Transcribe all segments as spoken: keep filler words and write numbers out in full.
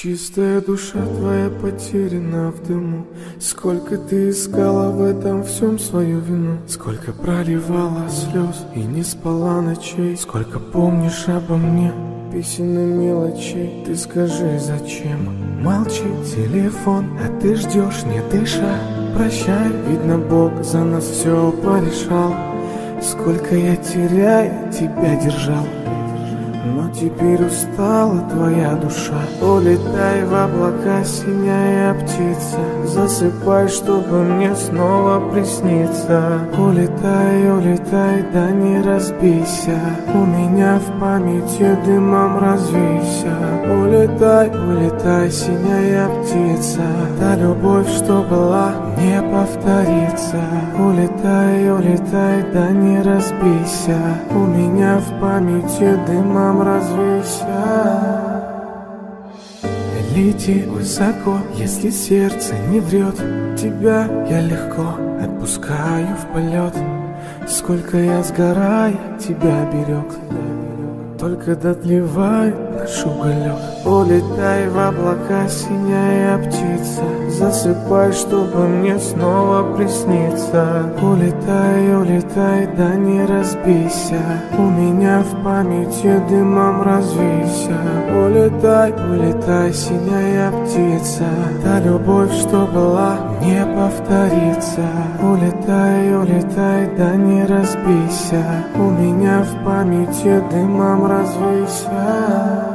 Чистая душа твоя потеряна в дыму. Сколько ты искала в этом всем свою вину, сколько проливала слез и не спала ночей, сколько помнишь обо мне песен и мелочей. Ты скажи, зачем молчит телефон, а ты ждешь, не дыша. Прощай, видно, Бог за нас все порешал. Сколько я теряя тебя держал, но теперь устала твоя душа. Улетай в облака, синяя птица, засыпай, чтобы мне снова присниться. Улетай, улетай, да не разбейся, у меня в памяти дымом развейся. Улетай, улетай, синяя птица, та любовь, что была, не повторится. Улетай, улетай, да не разбейся, у меня в памяти дымом развейся. Лети высоко, если сердце не врет, тебя я легко отпускаю в полет. Сколько я сгорая тебя берег, только дотлевает наш уголек. Улетай в облака, синяя птица, засыпай, чтобы мне снова присниться. Улетай, улетай, да не разбейся, у меня в памяти дымом развейся. Улетай, улетай, синяя птица, та любовь, что была, не повторится. Улетай, улетай, да не разбейся, у меня в памяти дымом развейся.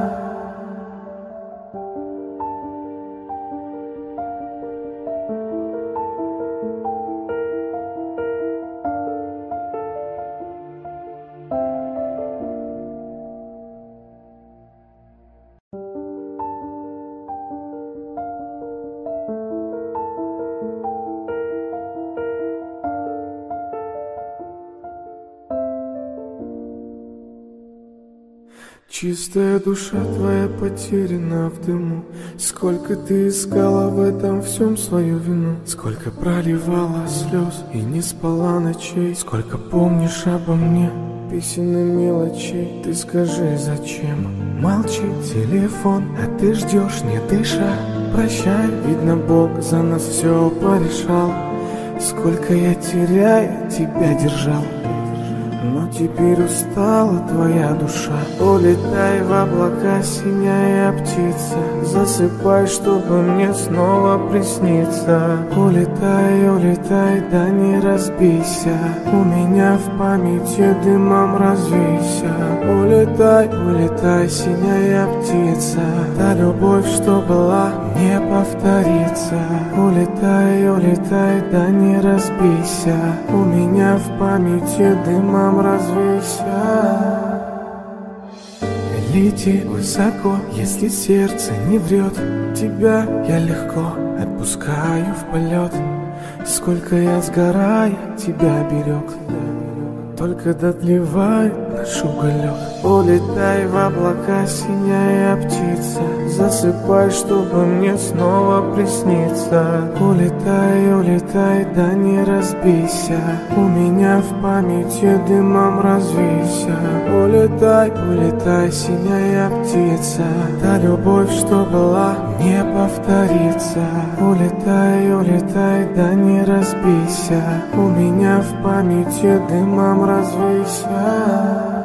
Чистая душа твоя потеряна в дыму. Сколько ты искала в этом всем свою вину, сколько проливала слез и не спала ночей, сколько помнишь обо мне песен и мелочей. Ты скажи, зачем молчит телефон, а ты ждешь, не дыша. Прощай, видно, Бог за нас все порешал. Сколько я теряя тебя держал, но теперь устала твоя душа. Улетай в облака, синяя птица, засыпай, чтобы мне снова присниться. Улетай, улетай, да не разбейся, у меня в памяти дымом развейся. Улетай, улетай, синяя птица, та любовь, что была, не повторится. Улетай, улетай, да не разбейся, у меня в памяти дымом развейся. Лети высоко, если сердце не врет, тебя я легко отпускаю в полет. Сколько я сгорая тебя берег, только дотлевает наш уголек. Улетай в облака, синяя птица, засыпай, чтобы мне снова присниться. Улетай, улетай, да не разбейся, у меня в памяти дымом развейся. Улетай, улетай, синяя птица, та любовь, что была, не повторится. Улетай, улетай, да не разбейся, у меня в памяти дымом развейся.